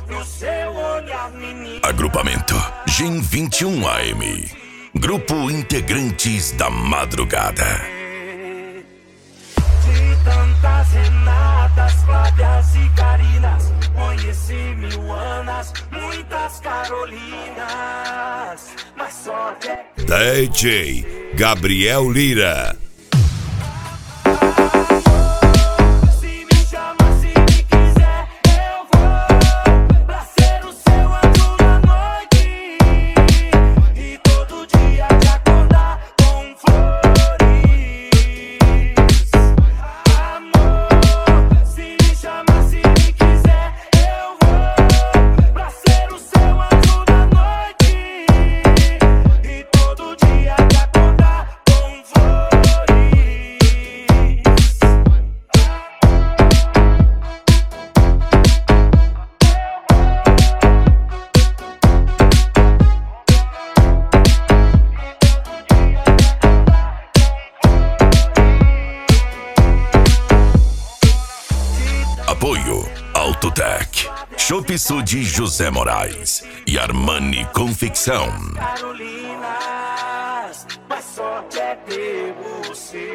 no seu olhar, menina. Agrupamento Gen 21 AM. Grupo Integrantes da Madrugada. De tantas Renatas, Flávias e Carinas, conheci mil Anas, muitas Carolinas, mas só DJ Gabriel Lira. Apoio Autotec, Chopp Sud José Moraes e Armani Confecção. Carolinas, mas só quer ter você.